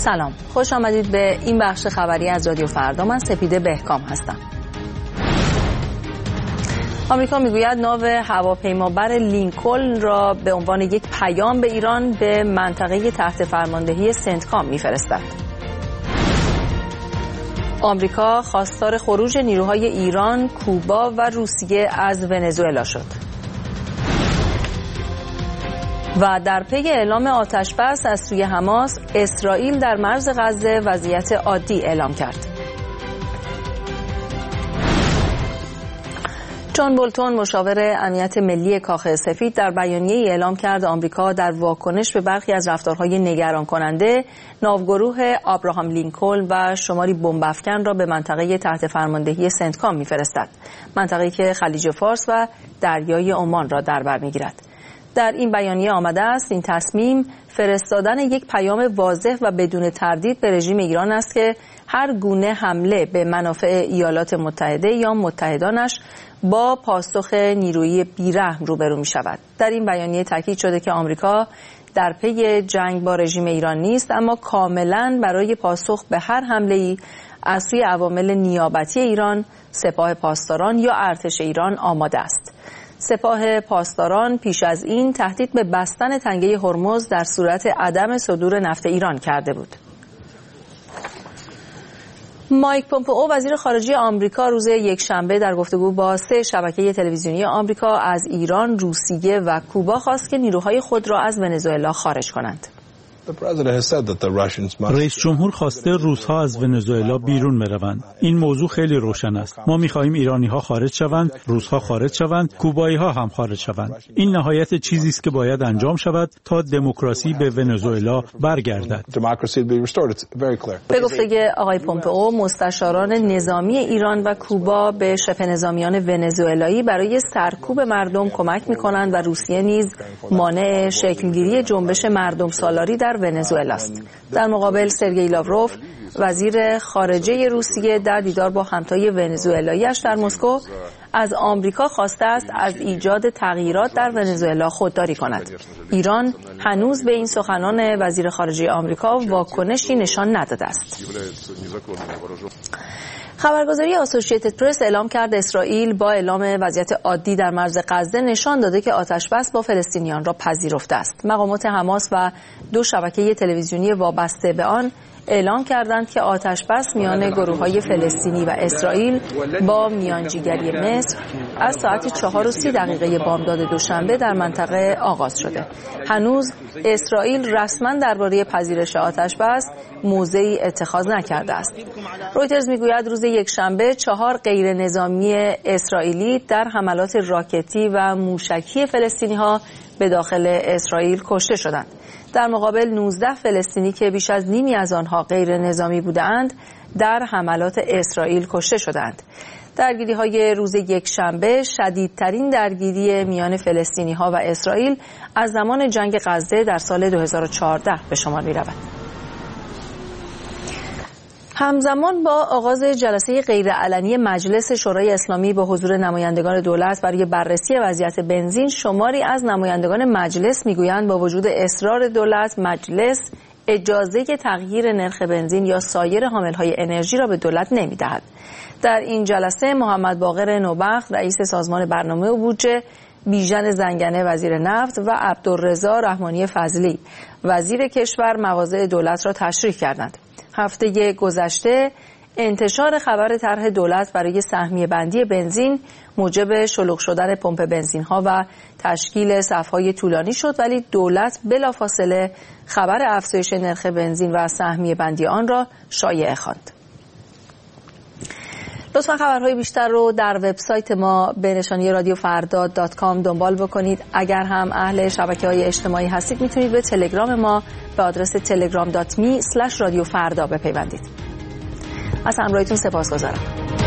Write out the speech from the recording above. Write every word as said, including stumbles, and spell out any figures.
سلام، خوش آمدید به این بخش خبری از رادیو فردا. من سپیده بهکام هستم. آمریکا میگوید ناو هواپیمابر لینکلن را به عنوان یک پیام به ایران به منطقه تحت فرماندهی سنتکام میفرستد. آمریکا خواستار خروج نیروهای ایران، کوبا و روسیه از ونزوئلا شد. و در پی اعلام آتش‌بس از سوی حماس، اسرائیل در مرز غزه وضعیت عادی اعلام کرد. جان بولتون مشاور امنیت ملی کاخ سفید در بیانیه‌ای اعلام کرد آمریکا در واکنش به برخی از رفتارهای نگران کننده ناوگروه آبراهام لینکلن و شماری بمب‌افکن را به منطقه تحت فرماندهی سنتکام می‌فرستد، منطقه‌ای که خلیج فارس و دریای عمان را در بر می‌گیرد. در این بیانیه آمده است این تصمیم فرستادن یک پیام واضح و بدون تردید به رژیم ایران است که هر گونه حمله به منافع ایالات متحده یا متحدانش با پاسخ نیرویی بیرحم روبرو می شود. در این بیانیه تاکید شده که آمریکا در پی جنگ با رژیم ایران نیست، اما کاملا برای پاسخ به هر حمله‌ای از سوی عوامل نیابتی ایران، سپاه پاسداران یا ارتش ایران آماده است. سپاه پاسداران پیش از این تهدید به بستن تنگه هرمز در صورت عدم صدور نفت ایران کرده بود. مایک پومپئو وزیر خارجه آمریکا روز یکشنبه در گفتگو با سه شبکه تلویزیونی آمریکا از ایران، روسیه و کوبا خواست که نیروهای خود را از ونزوئلا خارج کنند. رئیس جمهور خواسته روس‌ها از ونزوئلا بیرون بروند. این موضوع خیلی روشن است. ما می‌خواهیم ایرانی‌ها خارج شوند، روس‌ها خارج شوند، کوبایی‌ها هم خارج شوند. این نهایت چیزی است که باید انجام شود تا دموکراسی به ونزوئلا برگردد. به گفته آقای پومپئو، مستشاران نظامی ایران و کوبا به شبه نظامیان ونزوئلایی برای سرکوب مردم کمک می‌کنند و روسیه نیز مانع شکلگیری جنبش مردم سالاری در ونزوئلا است. در مقابل سرگئی لاوروف وزیر خارجه روسیه در دیدار با همتای ونزوئلایی‌اش در مسکو از آمریکا خواسته است از ایجاد تغییرات در ونزوئلا خودداری کند. ایران هنوز به این سخنان وزیر خارجه آمریکا واکنشی نشان نداده است. خبرگزاری آسوشییتد پرس اعلام کرد اسرائیل با اعلام وضعیت عادی در مرز غزه نشان داده که آتش‌بس با فلسطینیان را پذیرفته است. مقامات حماس و دو شبکه تلویزیونی وابسته به آن اعلام کردند که آتش‌بس میان گروه‌های فلسطینی و اسرائیل با میانجیگری مصر از ساعت چهار و سی دقیقه بامداد دوشنبه در منطقه آغاز شده. هنوز اسرائیل رسما درباره پذیرش آتش‌بس موضعی اتخاذ نکرده است. رویترز میگوید روز یکشنبه چهار غیر نظامی اسرائیلی در حملات راکتی و موشکی فلسطینی‌ها به داخل اسرائیل کشته شدند. در مقابل نوزده فلسطینی که بیش از نیمی از آنها غیر نظامی بودند در حملات اسرائیل کشته شدند. درگیری‌های روز یکشنبه شدیدترین درگیری میان فلسطینی‌ها و اسرائیل از زمان جنگ غزه در سال دو هزار و چهارده به شمار می‌رود. همزمان با آغاز جلسه غیرعلنی مجلس شورای اسلامی با حضور نمایندگان دولت برای بررسی وضعیت بنزین، شماری از نمایندگان مجلس میگویند با وجود اصرار دولت، مجلس اجازه تغییر نرخ بنزین یا سایر حاملهای انرژی را به دولت نمیدهد. در این جلسه محمد باقر نوبخت رئیس سازمان برنامه و بودجه، بیژن زنگنه وزیر نفت و عبدالرضا رحمانی فضلی وزیر کشور مواضع دولت را تشریح کردند. هفته گذشته انتشار خبر طرح دولت برای سهمیه بندی بنزین موجب شلوغ شدن پمپ بنزین ها و تشکیل صف‌های طولانی شد، ولی دولت بلافاصله خبر افزایش نرخ بنزین و سهمیه بندی آن را شایعه خواند. لطفا خبرهای بیشتر رو در وبسایت ما به نشانی رادیو فردا دات کام دنبال بکنید. اگر هم اهل شبکه‌های اجتماعی هستید میتونید به تلگرام ما به آدرس تلگرام دات می اسلش رادیو فردا بپیوندید. از همراهیتون سپاسگزارم.